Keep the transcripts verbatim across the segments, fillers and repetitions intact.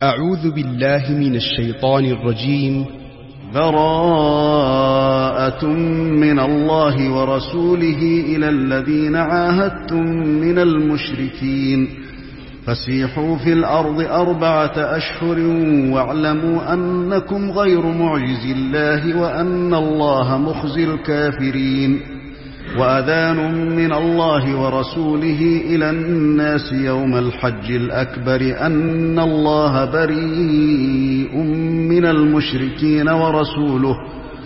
أعوذ بالله من الشيطان الرجيم. براءة من الله ورسوله إلى الذين عاهدتم من المشركين فسيحوا في الأرض أربعة أشهر واعلموا أنكم غير معجز الله وأن الله مخزي الكافرين. وأذان من الله ورسوله إلى الناس يوم الحج الأكبر أن الله بريء من المشركين ورسوله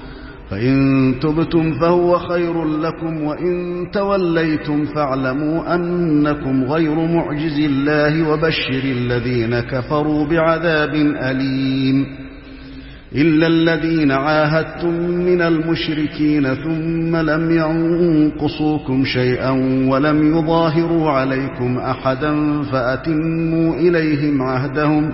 فإن تبتم فهو خير لكم وإن توليتم فاعلموا أنكم غير معجز الله وبشر الذين كفروا بعذاب أليم. إلا الذين عاهدتم من المشركين ثم لم ينقصوكم شيئا ولم يظاهروا عليكم أحدا فأتموا إليهم عهدهم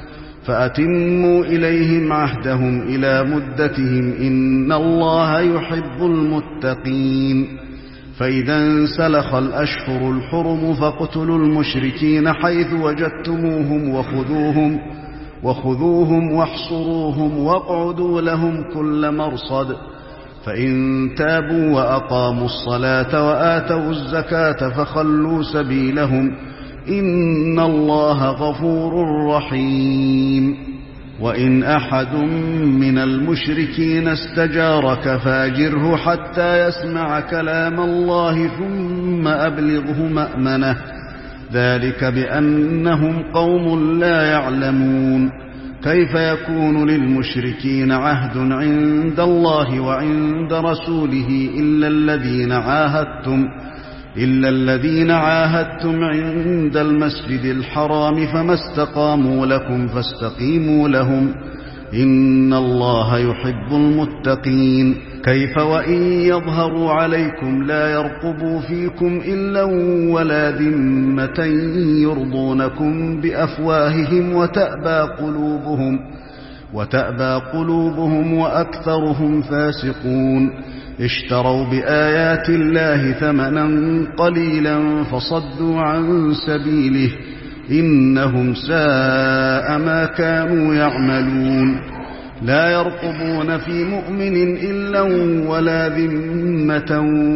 فأتموا إليهم عهدهم إلى مدتهم إن الله يحب المتقين. فإذا انسلخ الأشهر الحرم فاقتلوا المشركين حيث وجدتموهم وخذوهم وخذوهم واحصروهم واقعدوا لهم كل مرصد. فإن تابوا وأقاموا الصلاة وآتوا الزكاة فخلوا سبيلهم إن الله غفور رحيم. وإن أحد من المشركين استجارك فاجره حتى يسمع كلام الله ثم أبلغه مأمنه ذلك بأنهم قوم لا يعلمون. كيف يكون للمشركين عهد عند الله وعند رسوله إلا الذين عاهدتم إلا الذين عاهدتم عند المسجد الحرام فما استقاموا لكم فاستقيموا لهم إن الله يحب المتقين. كيف وإن يظهروا عليكم لا يرقبوا فيكم إلا ولا ذمة يرضونكم بأفواههم وتأبى قلوبهم وتأبى قلوبهم وأكثرهم فاسقون. اشتروا بآيات الله ثمنا قليلا فصدوا عن سبيله إنهم ساء ما كانوا يعملون. لا يرقبون في مؤمن إلا ولا ذمة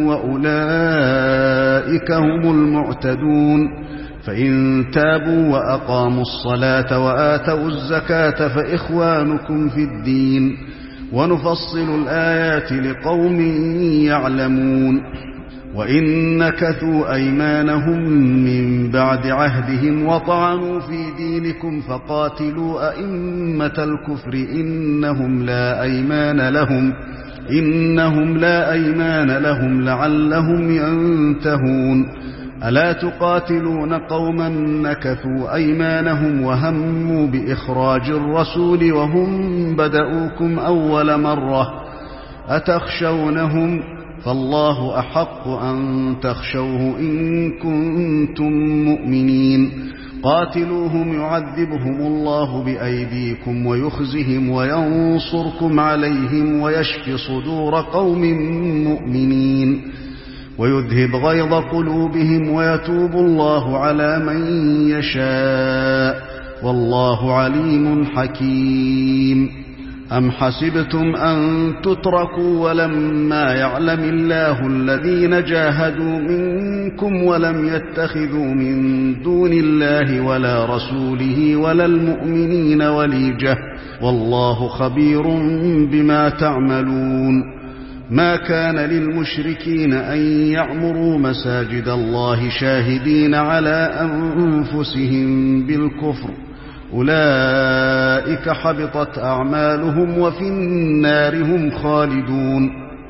وأولئك هم المعتدون. فإن تابوا وأقاموا الصلاة وآتوا الزكاة فإخوانكم في الدين ونفصل الآيات لقوم يعلمون. وإن نكثوا أيمانهم من بعد عهدهم وطعنوا في دينكم فقاتلوا أئمة الكفر إنهم لا أيمان لهم إنهم لا أيمان لهم لعلهم ينتهون. ألا تقاتلون قوما نكثوا أيمانهم وهموا بإخراج الرسول وهم بدؤوكم أول مرة أتخشونهم فالله أحق أن تخشوه إن كنتم مؤمنين. قاتلوهم يعذبهم الله بأيديكم ويخزهم وينصركم عليهم ويشف صدور قوم مؤمنين ويذهب غيظ قلوبهم ويتوب الله على من يشاء والله عليم حكيم. أم حسبتم أن تتركوا ولما يعلم الله الذين جاهدوا منكم ولم يتخذوا من دون الله ولا رسوله ولا المؤمنين وليجة والله خبير بما تعملون. ما كان للمشركين أن يعمروا مساجد الله شاهدين على أنفسهم بالكفر أولئك حبطت أعمالهم وفي النار هم خالدون.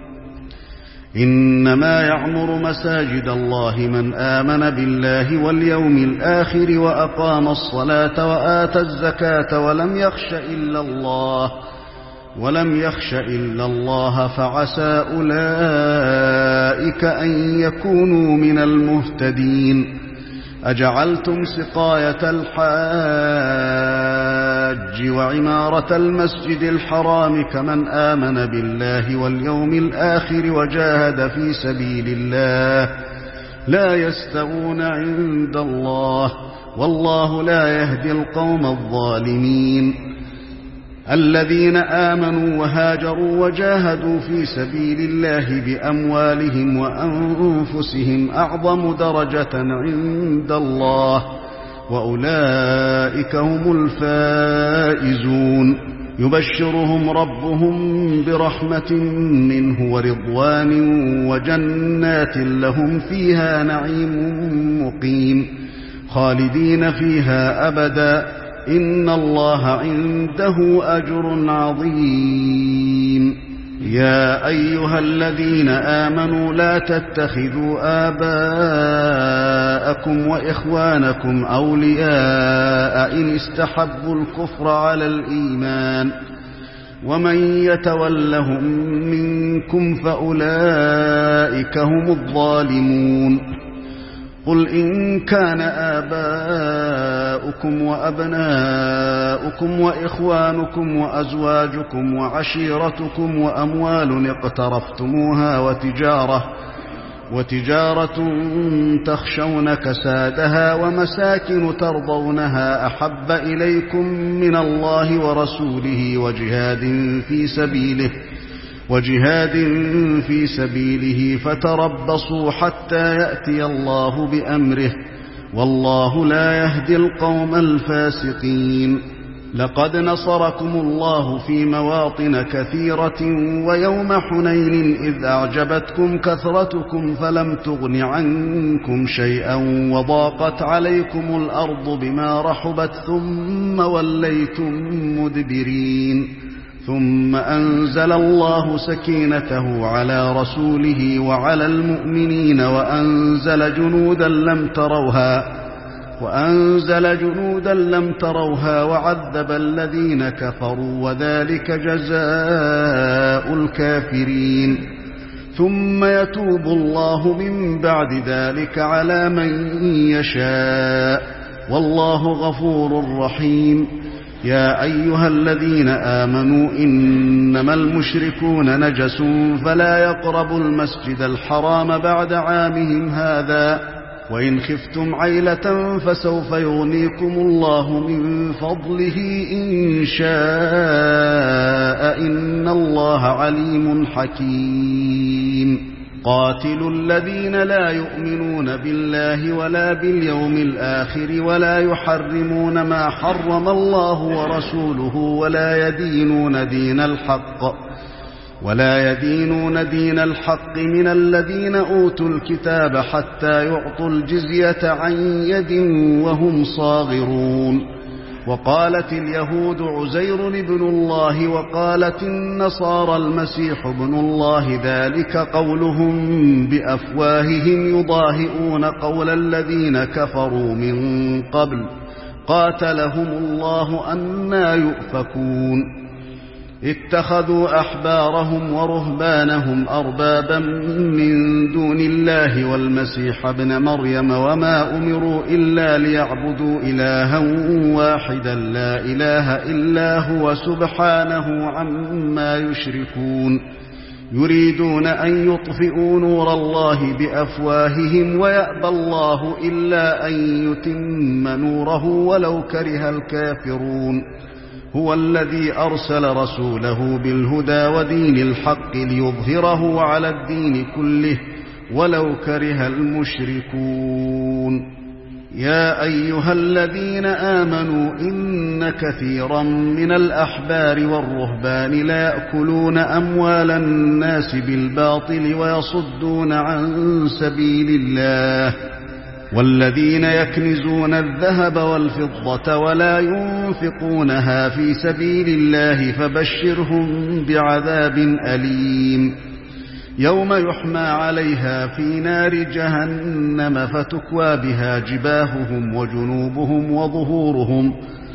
إنما يعمر مساجد الله من آمن بالله واليوم الآخر وأقام الصلاة وآتى الزكاة ولم يخش إلا الله ولم يخش إلا الله فعسى أولئك أن يكونوا من المهتدين. أجعلتم سقاية الحاج وعمارة المسجد الحرام كمن آمن بالله واليوم الآخر وجاهد في سبيل الله لا يستوون عند الله والله لا يهدي القوم الظالمين. الذين آمنوا وهاجروا وجاهدوا في سبيل الله بأموالهم وأنفسهم أعظم درجة عند الله، وأولئك هم الفائزون. يبشرهم ربهم برحمة منه ورضوان وجنات لهم فيها نعيم مقيم خالدين فيها أبدا، إن الله عنده أجر عظيم. يا أيها الذين آمنوا لا تتخذوا آباءكم وإخوانكم أولياء إن استحبوا الكفر على الإيمان، ومن يتولهم منكم فأولئك هم الظالمون. قل إن كان آباؤكم وأبناؤكم وإخوانكم وأزواجكم وعشيرتكم وأموال اقترفتموها وتجارة وتجارة تخشون كسادها ومساكن ترضونها أحب إليكم من الله ورسوله وجهاد في سبيله وجهاد في سبيله فتربصوا حتى يأتي الله بأمره، والله لا يهدي القوم الفاسقين. لقد نصركم الله في مواطن كثيرة ويوم حنين إذ أعجبتكم كثرتكم فلم تغن عنكم شيئا وضاقت عليكم الأرض بما رحبت ثم وليتم مدبرين، ثم أنزل الله سكينته على رسوله وعلى المؤمنين وأنزل جنودا لم تروها وأنزل جنودا لم تروها وعذب الذين كفروا وذلك جزاء الكافرين. ثم يتوب الله من بعد ذلك على من يشاء، والله غفور رحيم. يا أيها الذين آمنوا إنما المشركون نجس فلا يقربوا المسجد الحرام بعد عامهم هذا، وإن خفتم عيلة فسوف يغنيكم الله من فضله إن شاء، إن الله عليم حكيم. قاتلوا الذين لا يؤمنون بالله ولا باليوم الآخر ولا يحرمون ما حرم الله ورسوله ولا يدينون دين الحق ولا يدينون دين الحق من الذين أوتوا الكتاب حتى يعطوا الجزية عن يد وهم صاغرون. وقالت اليهود عزير ابن الله وقالت النصارى المسيح ابن الله، ذلك قولهم بأفواههم يضاهئون قول الذين كفروا من قبل، قاتلهم الله أنى يؤفكون. اتخذوا أحبارهم ورهبانهم أربابا من دون الله والمسيح ابن مريم وما أمروا إلا ليعبدوا إلها واحدا لا إله إلا هو سبحانه عما يشركون. يريدون أن يطفئوا نور الله بأفواههم ويأبى الله إلا أن يتم نوره ولو كره الكافرون. هو الذي أرسل رسوله بالهدى ودين الحق ليظهره على الدين كله ولو كره المشركون. يا أيها الذين آمنوا إن كثيرا من الأحبار والرهبان لا يأكلون أموال الناس بالباطل ويصدون عن سبيل الله، والذين يكنزون الذهب والفضة ولا ينفقونها في سبيل الله فبشرهم بعذاب أليم. يوم يحمى عليها في نار جهنم فتكوى بها جباههم وجنوبهم وظهورهم،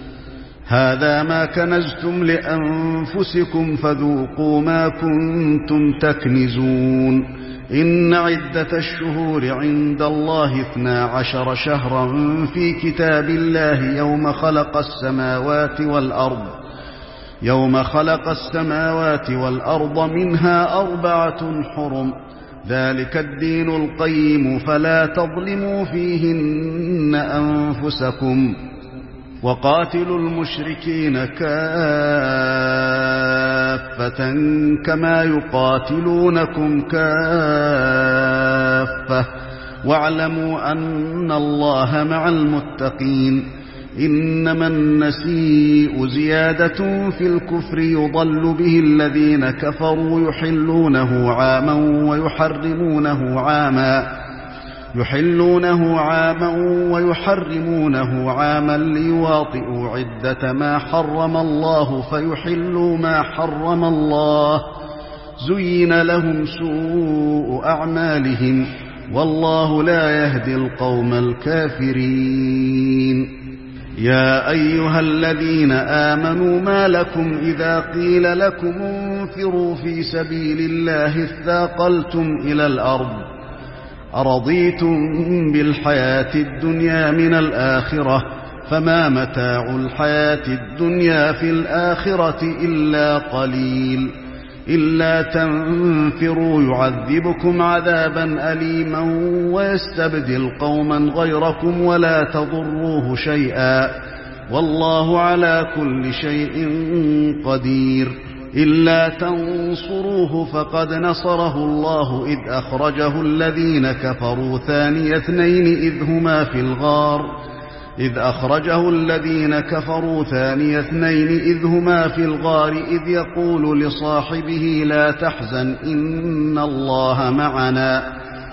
هذا ما كنزتم لأنفسكم فذوقوا ما كنتم تكنزون. إن عدة الشهور عند الله اثنا عشر شهرا في كتاب الله يوم خلق السماوات والأرض يوم خلق السماوات والأرض منها أربعة حرم، ذلك الدين القيم فلا تظلموا فيهن أنفسكم وقاتلوا المشركين كافة كما يقاتلونكم كافة واعلموا أن الله مع المتقين إنما النسيء زيادة في الكفر يضل به الذين كفروا يحلونه عاما ويحرمونه عاما يحلونه عاما ويحرمونه عاما ليواطئوا عدة ما حرم الله فيحلوا ما حرم الله زين لهم سوء أعمالهم والله لا يهدي القوم الكافرين. يا أيها الذين آمنوا ما لكم إذا قيل لكم انفروا في سبيل الله اثاقلتم إلى الأرض أرضيتم بالحياة الدنيا من الآخرة فما متاع الحياة الدنيا في الآخرة إلا قليل إلا تنفروا يعذبكم عذابا أليما ويستبدل قوما غيركم ولا تضروه شيئا والله على كل شيء قدير. إلا تنصروه فقد نصره الله إذ أخرجه الذين كفروا ثاني اثنين إذ هما في الغار إذ أخرجه الذين كفروا ثاني اثنين إذ هما في الغار إذ يقول لصاحبه لا تحزن إن الله معنا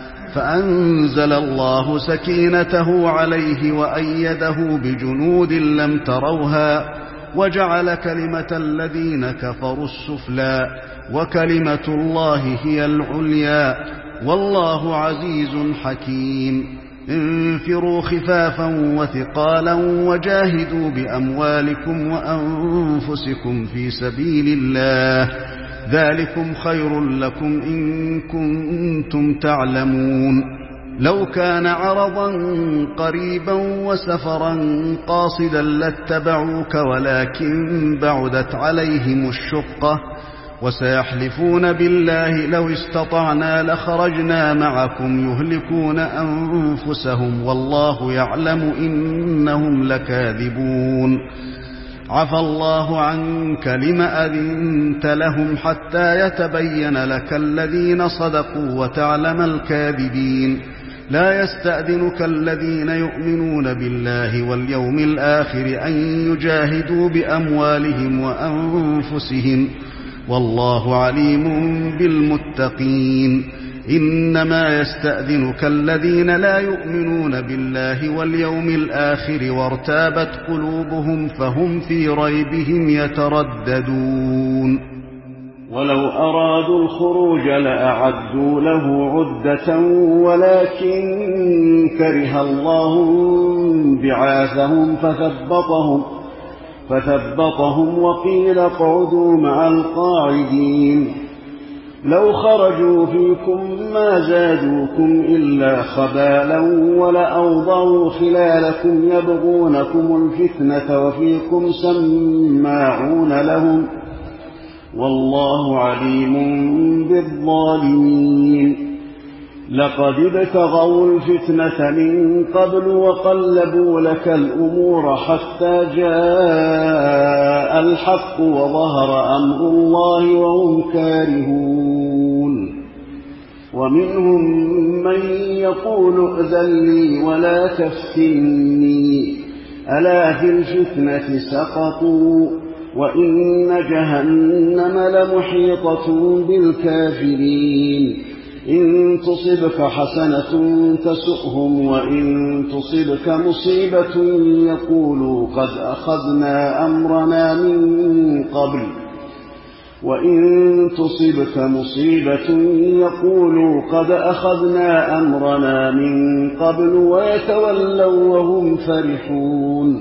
فأنزل الله سكينته عليه وأيده بجنود لم تروها وجعل كلمة الذين كفروا السفلى وكلمة الله هي العليا والله عزيز حكيم. انفروا خفافا وثقالا وجاهدوا بأموالكم وأنفسكم في سبيل الله ذلكم خير لكم إن كنتم تعلمون. لو كان عرضا قريبا وسفرا قاصدا لاتبعوك ولكن بعدت عليهم الشقة وسيحلفون بالله لو استطعنا لخرجنا معكم يهلكون أنفسهم والله يعلم إنهم لكاذبون. عفى الله عنك لم أذنت لهم حتى يتبين لك الذين صدقوا وتعلم الكاذبين. لا يستأذنك الذين يؤمنون بالله واليوم الآخر أن يجاهدوا بأموالهم وأنفسهم والله عليم بالمتقين. إنما يستأذنك الذين لا يؤمنون بالله واليوم الآخر وارتابت قلوبهم فهم في ريبهم يترددون. ولو أرادوا الخروج لأعدوا له عدة ولكن كره الله بعاثهم فثبطهم فثبطهم وقيل اقعدوا مع القاعدين. لو خرجوا فيكم ما زادوكم إلا خبالا ولأوضعوا خلالكم يبغونكم الفتنة وفيكم سماعون لهم والله عليم بالظالمين. لقد ابتغوا الفتنة من قبل وقلبوا لك الأمور حتى جاء الحق وظهر أمر الله وهم كارهون. ومنهم من يقول ائذن لي ولا تفتني ألا في الفتنة سقطوا وإن جهنم لمحيطة بالكافرين. إن تصبك حسنة تسؤهم وإن تصبك مصيبة يقولوا قد أخذنا أمرنا من قبل وإن تصبك مصيبة يقولوا قد أخذنا أمرنا من قبل ويتولوا وهم فرحون.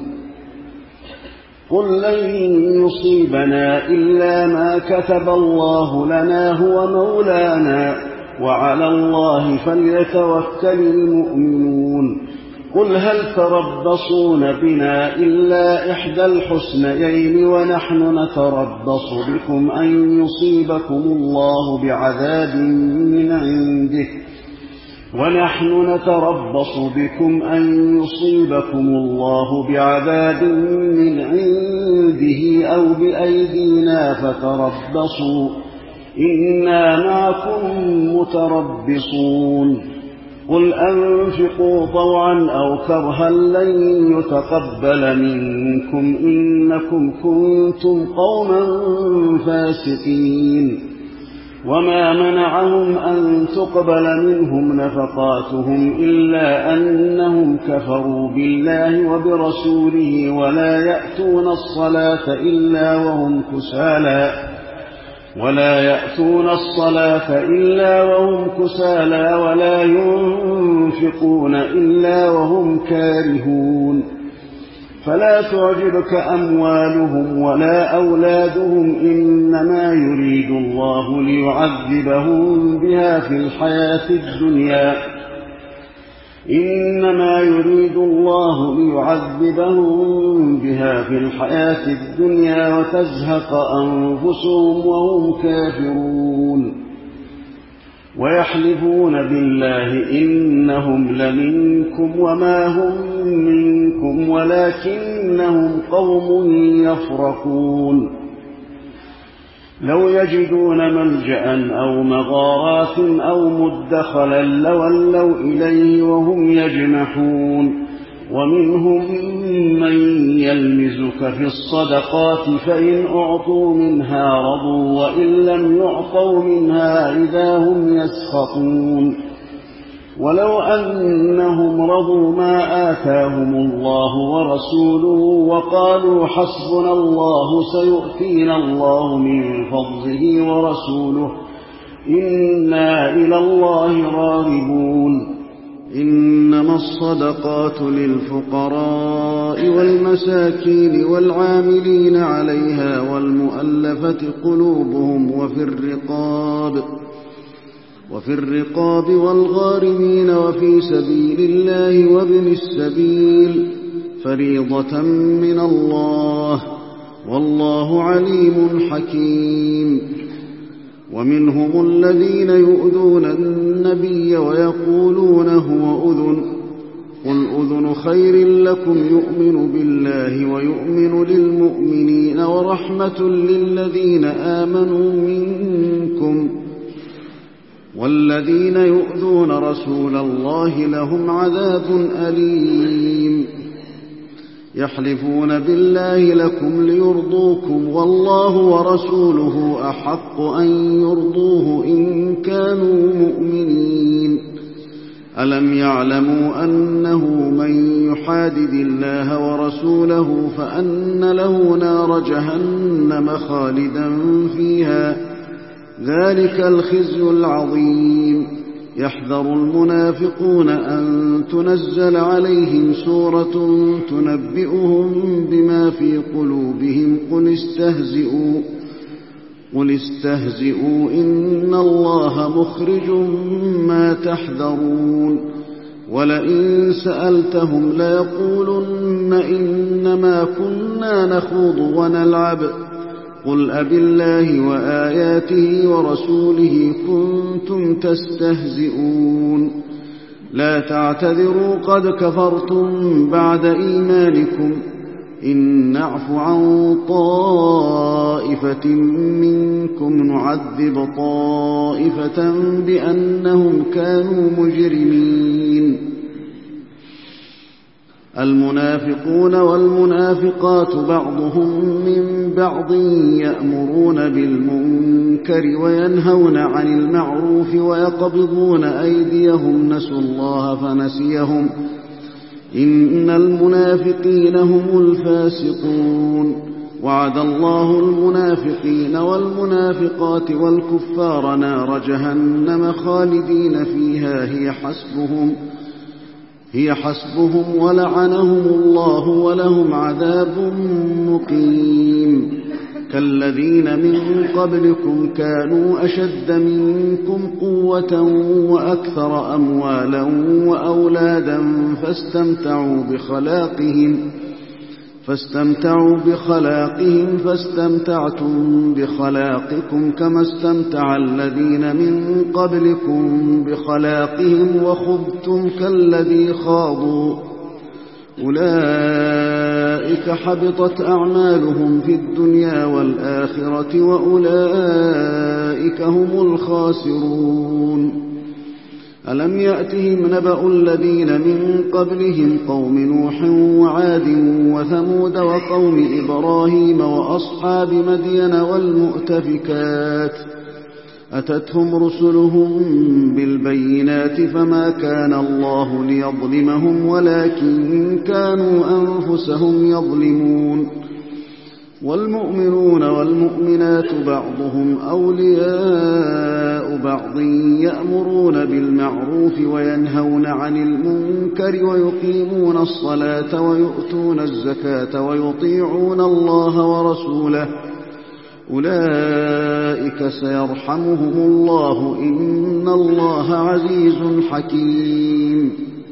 قل لن يصيبنا إلا ما كتب الله لنا هو مولانا وعلى الله فليتوكل المؤمنون. قل هل تربصون بنا إلا إحدى الحسنيين ونحن نتربص بكم أن يصيبكم الله بعذاب من عنده ونحن نتربص بكم أن يصيبكم الله بعذاب من عنده أو بأيدينا فتربصوا إنا معكم متربصون قل أنفقوا طوعا أو كرها لن يتقبل منكم إنكم كنتم قوما فاسقين وما منعهم أن تقبل منهم نفقاتهم إلا أنهم كفروا بالله وبرسوله ولا يأتون الصلاة إلا وهم كسالى ولا يأتون الصلاة إلا وهم كسالى ولا ينفقون إلا وهم كارهون فلا تعجبك أموالهم ولا أولادهم إنما يريد الله ليعذبهم بها في الحياة الدنيا إنما يريد الله ليعذبهم بها في الحياة الدنيا وتزهق أنفسهم وهم كافرون ويحلفون بالله إنهم لمنكم وما هم منكم ولكنهم قوم يفرقون لو يجدون ملجأ أو مغارات أو مدخلا لولوا إليه وهم يجمحون ومنهم من يلمزك في الصدقات فإن أعطوا منها رضوا وإن لم يعطوا منها إذا هم يسخطون ولو أنهم رضوا ما آتاهم الله ورسوله وقالوا حسبنا الله سيؤتينا الله من فضله ورسوله إنا إلى الله راغبون إنما الصدقات للفقراء والمساكين والعاملين عليها والمؤلفة قلوبهم وفي الرقاب وفي الرقاب والغارمين وفي سبيل الله وابن السبيل فريضة من الله والله عليم حكيم ومنهم الذين يؤذون النبي ويقولون هو أذن قل أذن خير لكم يؤمن بالله ويؤمن للمؤمنين ورحمة للذين آمنوا منكم والذين يؤذون رسول الله لهم عذاب أليم يحلفون بالله لكم ليرضوكم والله ورسوله أحق أن يرضوه إن كانوا مؤمنين ألم يعلموا أنه من يحادد الله ورسوله فأن له نار جهنم خالدا فيها ذلك الخزي العظيم يحذر المنافقون أن تنزل عليهم سورة تنبئهم بما في قلوبهم قل استهزئوا قل استهزئوا إن الله مخرج ما تحذرون ولئن سألتهم ليقولن إنما كنا نخوض ونلعب قل أبالله وآياته ورسوله كنتم تستهزئون لا تعتذروا قد كفرتم بعد إيمانكم إن نعف عن طائفة منكم نعذب طائفة بأنهم كانوا مجرمين المنافقون والمنافقات بعضهم من بعض يأمرون بالمنكر وينهون عن المعروف ويقبضون أيديهم نسوا الله فنسيهم إن المنافقين هم الفاسقون وعد الله المنافقين والمنافقات والكفار نار جهنم خالدين فيها هي حسبهم هي حسبهم ولعنهم الله ولهم عذاب مقيم كالذين من قبلكم كانوا أشد منكم قوة وأكثر أموالا وأولادا فاستمتعوا بخلاقهم فاستمتعوا بخلاقهم فاستمتعتم بخلاقكم كما استمتع الذين من قبلكم بخلاقهم وخضتم كالذي خاضوا أولئك حبطت أعمالهم في الدنيا والآخرة وأولئك هم الخاسرون ألم يأتهم نبأ الذين من قبلهم قوم نوح وعاد وثمود وقوم إبراهيم وأصحاب مدين والمؤتفكات أتتهم رسلهم بالبينات فما كان الله ليظلمهم ولكن كانوا أنفسهم يظلمون والمؤمنون والمؤمنات بعضهم أولياء بعض يأمرون بالمعروف وينهون عن المنكر ويقيمون الصلاة ويؤتون الزكاة ويطيعون الله ورسوله أولئك سيرحمهم الله إن الله عزيز حكيم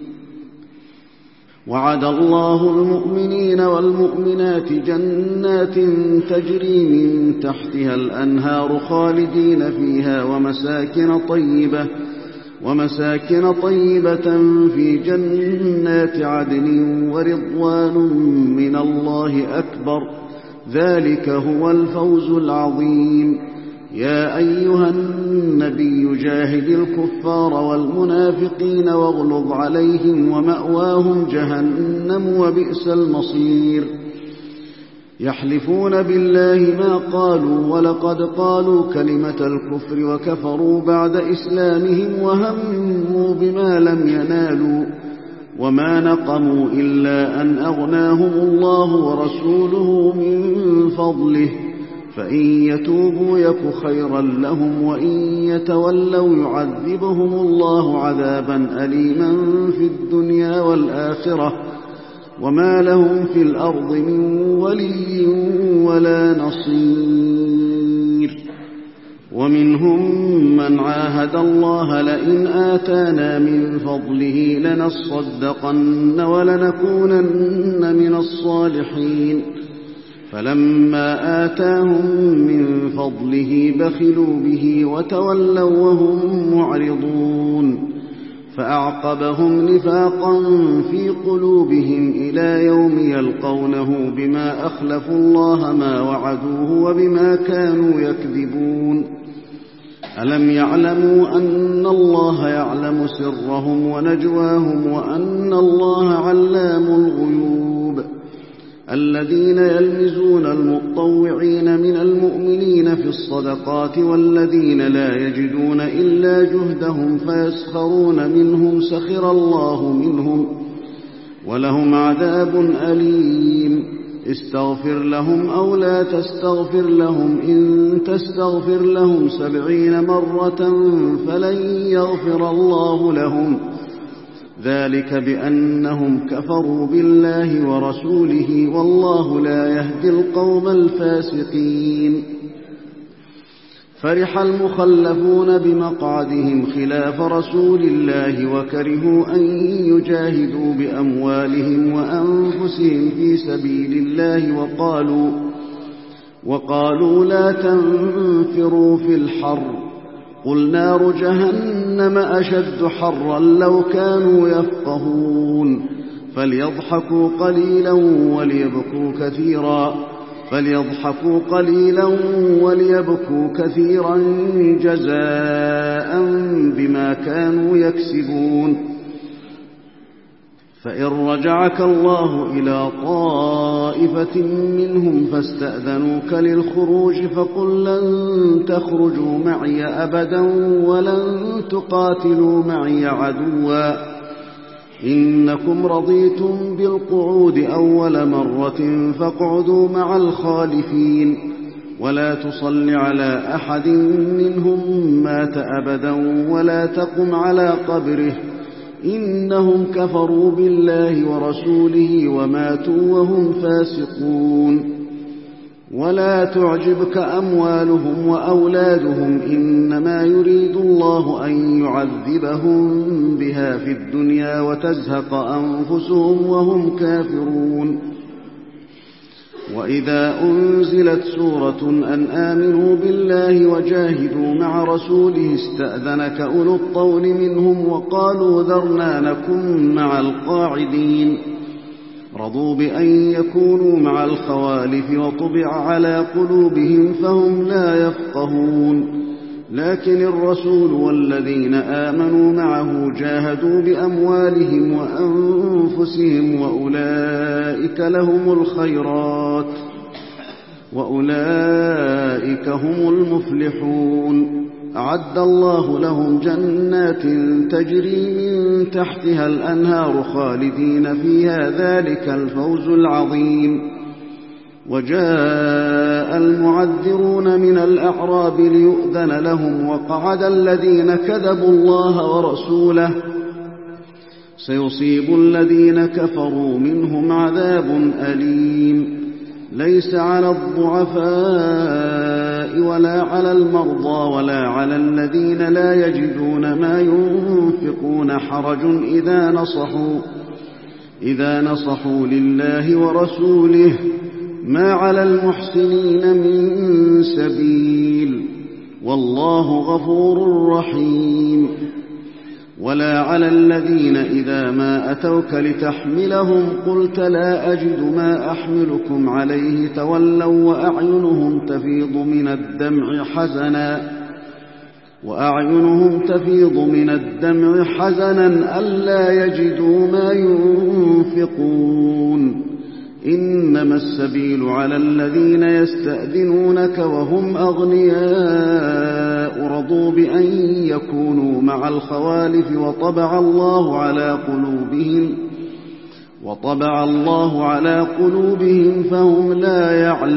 وعد الله المؤمنين والمؤمنات جنات تجري من تحتها الأنهار خالدين فيها ومساكن طيبة ومساكن طيبة في جنات عدن ورضوان من الله أكبر ذلك هو الفوز العظيم يا أيها النبي جاهد الكفار والمنافقين واغلظ عليهم ومأواهم جهنم وبئس المصير يحلفون بالله ما قالوا ولقد قالوا كلمة الكفر وكفروا بعد إسلامهم وهموا بما لم ينالوا وما نقموا إلا أن أغناهم الله ورسوله من فضله فإن يتوبوا يك خيرا لهم وإن يتولوا يعذبهم الله عذابا أليما في الدنيا والآخرة وما لهم في الأرض من ولي ولا نصير ومنهم من عاهد الله لئن آتانا من فضله لنصدقن ولنكونن من الصالحين فلما آتاهم من فضله بخلوا به وتولوا وهم معرضون فأعقبهم نفاقا في قلوبهم إلى يوم يلقونه بما أخلفوا الله ما وعدوه وبما كانوا يكذبون ألم يعلموا أن الله يعلم سرهم ونجواهم وأن الله علام الغيوب الذين يلمزون المطوعين من المؤمنين في الصدقات والذين لا يجدون إلا جهدهم فيسخرون منهم سخر الله منهم ولهم عذاب أليم استغفر لهم أو لا تستغفر لهم إن تستغفر لهم سبعين مرة فلن يغفر الله لهم ذلك بأنهم كفروا بالله ورسوله والله لا يهدي القوم الفاسقين فرح المخلفون بمقعدهم خلاف رسول الله وكرهوا أن يجاهدوا بأموالهم وأنفسهم في سبيل الله وقالوا, وقالوا لا تنفروا في الحر قل نار جهنم أشد حرا لو كانوا يفقهون فليضحكوا قليلا وليبكوا كثيرا فليضحكوا قليلا وليبكوا كثيرا جزاء بما كانوا يكسبون فإن رجعك الله إلى طائفة منهم فاستأذنوك للخروج فقل لن تخرجوا معي أبدا ولن تقاتلوا معي عدوا إنكم رضيتم بالقعود أول مرة فاقعدوا مع الخالفين ولا تصل على أحد منهم مات أبدا ولا تقم على قبره إنهم كفروا بالله ورسوله وماتوا وهم فاسقون ولا تعجبك أموالهم وأولادهم إنما يريد الله أن يعذبهم بها في الدنيا وتزهق أنفسهم وهم كافرون. وإذا أنزلت سورة أن آمنوا بالله وجاهدوا مع رسوله استأذنك أولو الطول منهم وقالوا ذرنا نكن مع القاعدين. رضوا بأن يكونوا مع الخوالف وطبع على قلوبهم فهم لا يفقهون. لكن الرسول والذين آمنوا معه جاهدوا بأموالهم وأنفسهم وأولئك لهم الخيرات وأولئك هم المفلحون. أعد الله لهم جنات تجري من تحتها الأنهار خالدين فيها ذلك الفوز العظيم. وجاء المعذرون من الأعراب ليؤذن لهم وقعد الذين كذبوا الله ورسوله سيصيب الذين كفروا منهم عذاب أليم. ليس على الضعفاء ولا على المرضى ولا على الذين لا يجدون ما ينفقون حرج إذا نصحوا إذا نصحوا لله ورسوله ما على المحسنين من سبيل والله غفور رحيم. ولا على الذين إذا ما أتوك لتحملهم قلت لا أجد ما أحملكم عليه تولوا وأعينهم تفيض من الدمع حزنا وأعينهم تفيض من الدمع حزنا ألا يجدوا ما ينفقون. إنما السبيل على الذين يستأذنونك وهم أغنياء رضوا بأن يكونوا مع الخوالف وطبع الله على قلوبهم وطبع الله على قلوبهم فهم لا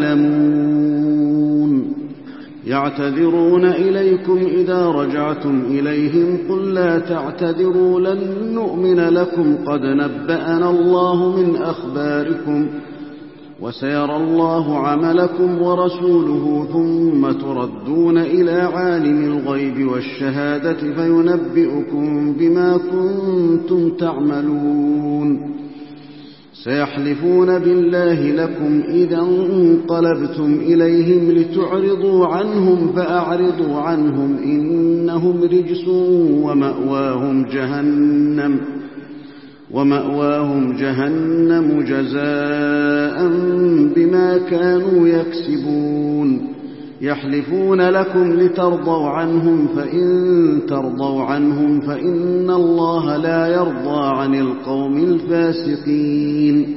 يعلمون. يعتذرون إليكم إذا رجعتم إليهم قل لا تعتذروا لن نؤمن لكم قد نبأنا الله من أخباركم وسيرى الله عملكم ورسوله ثم تردون إلى عالم الغيب والشهادة فينبئكم بما كنتم تعملون. سيحلفون بالله لكم إذا انقلبتم إليهم لتعرضوا عنهم فأعرضوا عنهم إنهم رجس ومأواهم جهنم ومأواهم جهنم جزاء بما كانوا يكسبون. يحلفون لكم لترضوا عنهم فإن ترضوا عنهم فإن الله لا يرضى عن القوم الفاسقين.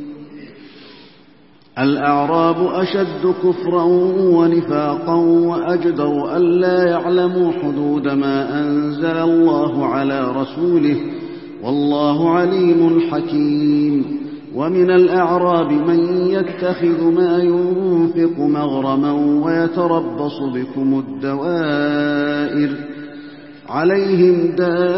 الأعراب أشد كفرا ونفاقا وأجدر ألا يعلموا حدود ما أنزل الله على رسوله والله عليم حكيم. ومن الأعراب من يتخذ ما ينفق مغرما ويتربص بكم الدوائر عليهم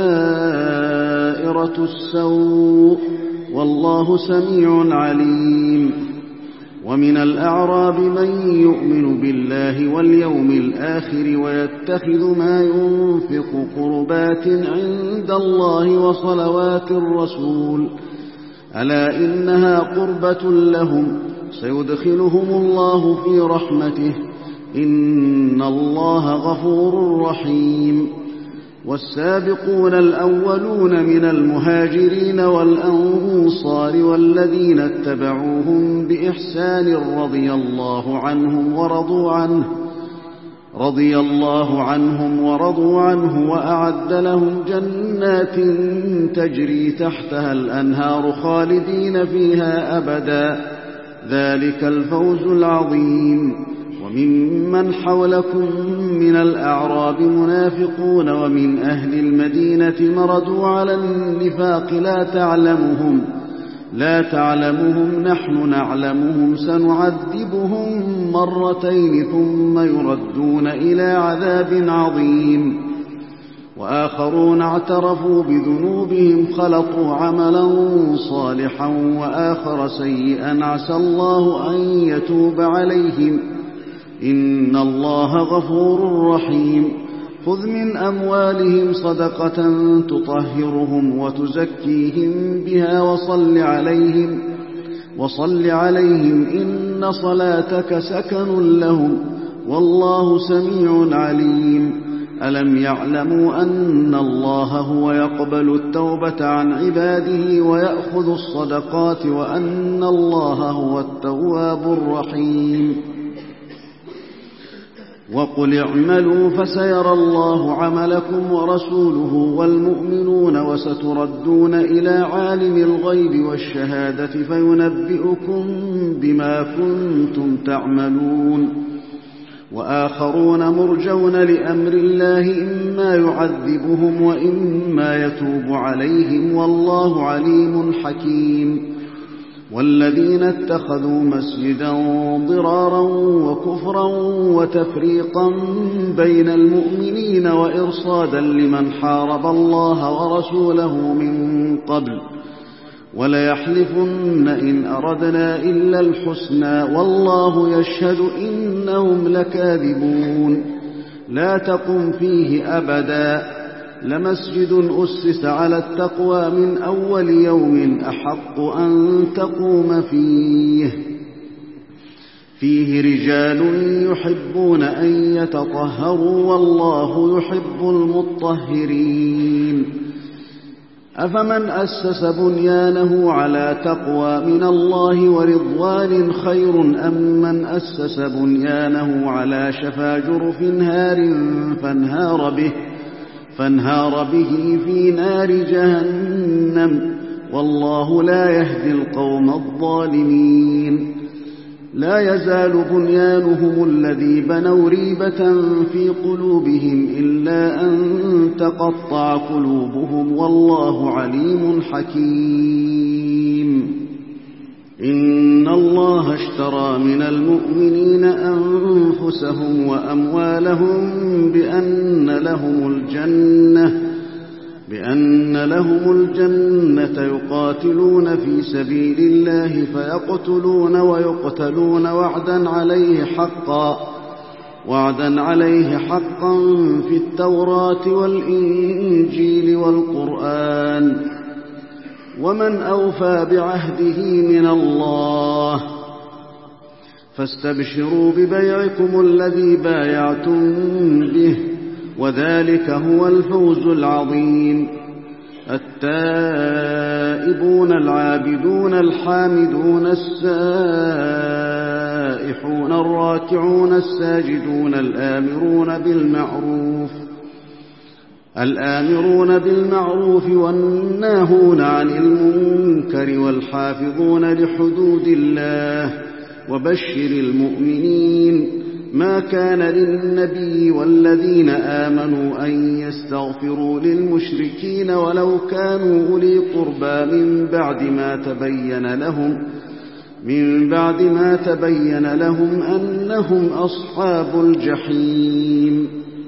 دائرة السوء والله سميع عليم. ومن الأعراب من يؤمن بالله واليوم الآخر ويتخذ ما ينفق قربات عند الله وصلوات الرسول ألا إنها قربة لهم سيدخلهم الله في رحمته إن الله غفور رحيم. والسابقون الأولون من المهاجرين والأنصار والذين اتبعوهم بإحسان رضي الله عنهم ورضوا عنه رضي الله عنهم ورضوا عنه وأعد لهم جنات تجري تحتها الأنهار خالدين فيها أبدا ذلك الفوز العظيم. وممن حولكم من الأعراب منافقون ومن أهل المدينة مردوا على النفاق لا تعلمهم لا تعلمهم نحن نعلمهم سنعذبهم مرتين ثم يردون إلى عذاب عظيم. وآخرون اعترفوا بذنوبهم خلطوا عملا صالحا وآخر سيئا عسى الله أن يتوب عليهم إن الله غفور رحيم خذ من أموالهم صدقة تطهرهم وتزكيهم بها وصل عليهم وصل عليهم إن صلاتك سكن لهم والله سميع عليم ألم يعلموا أن الله هو يقبل التوبة عن عباده ويأخذ الصدقات وأن الله هو التواب الرحيم وقل اعملوا فسيرى الله عملكم ورسوله والمؤمنون وستردون إلى عالم الغيب والشهادة فينبئكم بما كنتم تعملون وآخرون مرجون لأمر الله إما يعذبهم وإما يتوب عليهم والله عليم حكيم والذين اتخذوا مسجدا ضرارا وكفرا وتفريقا بين المؤمنين وإرصادا لمن حارب الله ورسوله من قبل وليحلفن إن أردنا إلا الحسنى والله يشهد إنهم لكاذبون لا تقم فيه أبدا لمسجد أسس على التقوى من أول يوم أحق أن تقوم فيه فيه رجال يحبون أن يتطهروا والله يحب المطهرين أفمن أسس بنيانه على تقوى من الله ورضوان خير أم من أسس بنيانه على شفا جرف هار فانهار به فانهار به في نار جهنم والله لا يهدي القوم الظالمين لا يزال بنيانهم الذي بنوا ريبة في قلوبهم إلا أن تقطع قلوبهم والله عليم حكيم إن الله اشترى من المؤمنين أنفسهم وأموالهم بأن لهم الجنة بأن لهم الجنة يقاتلون في سبيل الله فيقتلون ويقتلون وعدا عليه حقا وعدا عليه حقا في التوراة والإنجيل والقرآن ومن أوفى بعهده من الله فاستبشروا ببيعكم الذي بايعتم به وذلك هو الفوز العظيم التائبون العابدون الحامدون السائحون الراكعون الساجدون الآمرون بالمعروف الآمرون بالمعروف والناهون عن المنكر والحافظون لحدود الله وبشر المؤمنين ما كان للنبي والذين آمنوا أن يستغفروا للمشركين ولو كانوا أولي قربى من بعد ما تبين لهم من بعد ما تبين لهم أنهم أصحاب الجحيم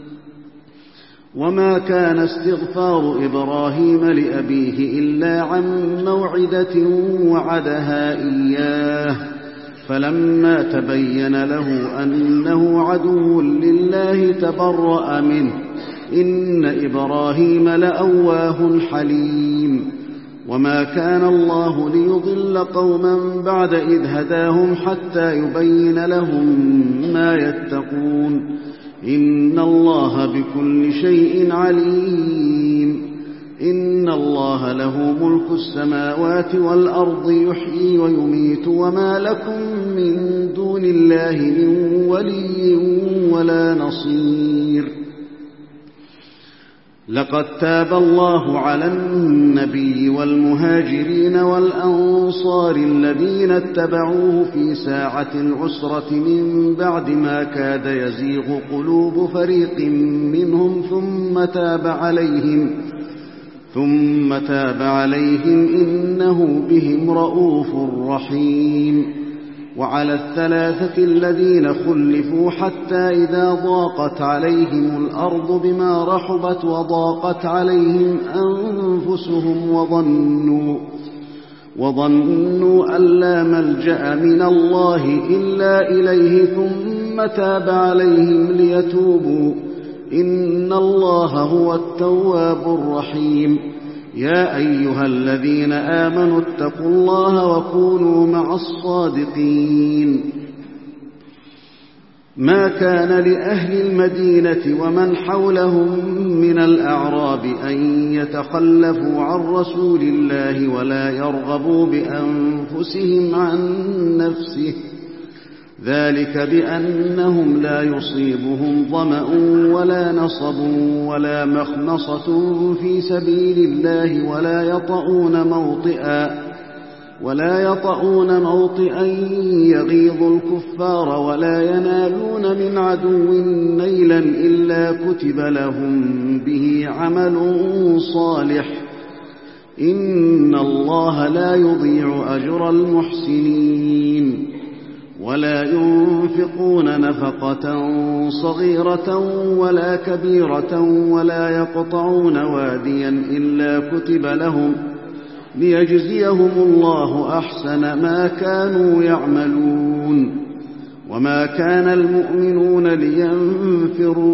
وما كان استغفار إبراهيم لأبيه إلا عن موعدة وعدها إياه فلما تبين له أنه عدو لله تبرأ منه إن إبراهيم لأواه حليم وما كان الله ليضل قوما بعد إذ هداهم حتى يبين لهم ما يتقون إن الله بكل شيء عليم إن الله له ملك السماوات والأرض يحيي ويميت وما لكم من دون الله من ولي ولا نصير لقد تاب الله على النبي والمهاجرين والأنصار الذين اتبعوه في ساعة العسرة من بعد ما كاد يزيغ قلوب فريق منهم ثم تاب عليهم ثم تاب عليهم إنه بهم رءوف رحيم وعلى الثلاثة الذين خلفوا حتى إذا ضاقت عليهم الأرض بما رحبت وضاقت عليهم أنفسهم وظنوا وظنوا أن لا ملجأ من الله إلا إليه ثم تاب عليهم ليتوبوا إن الله هو التواب الرحيم. يا أيها الذين آمنوا اتقوا الله وكونوا مع الصادقين. ما كان لأهل المدينة ومن حولهم من الأعراب أن يتخلفوا عن رسول الله ولا يرغبوا بأنفسهم عن نفسه، ذلك بأنهم لا يصيبهم ظمأ ولا نصب ولا مخمصة في سبيل الله ولا يطؤون موطئا ولا يطؤون موطئا يغيظ الكفار ولا ينالون من عدو نيلا إلا كتب لهم به عمل صالح إن الله لا يضيع أجر المحسنين. ولا ينفقون نفقة صغيرة ولا كبيرة ولا يقطعون واديا إلا كتب لهم ليجزيهم الله أحسن ما كانوا يعملون. وما كان المؤمنون لينفروا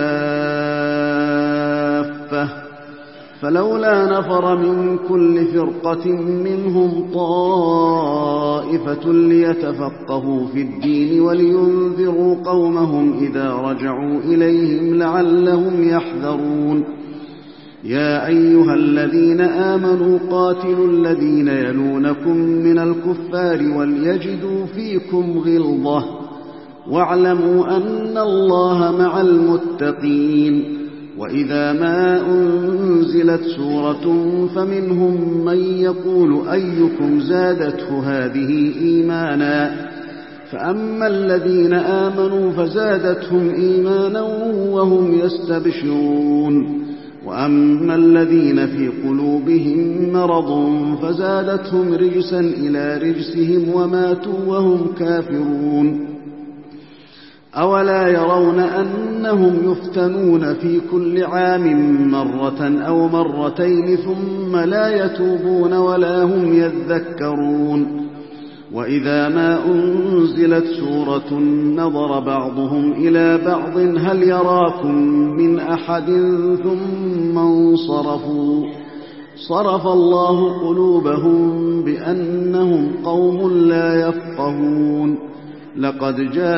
كافة فلولا نفر من كل فرقة منهم طائفة ليتفقهوا في الدين ولينذروا قومهم إذا رجعوا إليهم لعلهم يحذرون. يا أيها الذين آمنوا قاتلوا الذين يلونكم من الكفار وليجدوا فيكم غلظة واعلموا أن الله مع المتقين. وإذا ما أنزلت سورة فمنهم من يقول أيكم زادته هذه إيمانا فأما الذين آمنوا فزادتهم إيمانا وهم يستبشرون وأما الذين في قلوبهم مرض فزادتهم رجسا إلى رجسهم وماتوا وهم كافرون. أولا يرون أنهم يفتنون في كل عام مرة أو مرتين ثم لا يتوبون ولا هم يذكرون. وإذا ما أنزلت سورة نظر بعضهم إلى بعض هل يراكم من أحد ثم انصرفوا صرف الله قلوبهم بأنهم قوم لا يفقهون. لقد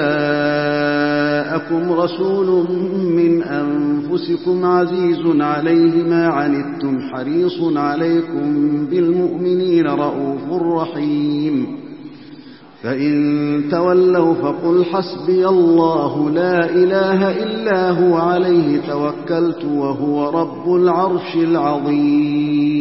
جاءكم رسول من أنفسكم عزيز عليه ما عنتم حريص عليكم بالمؤمنين رءوف رحيم. فإن تولوا فقل حسبي الله لا إله إلا هو عليه توكلت وهو رب العرش العظيم.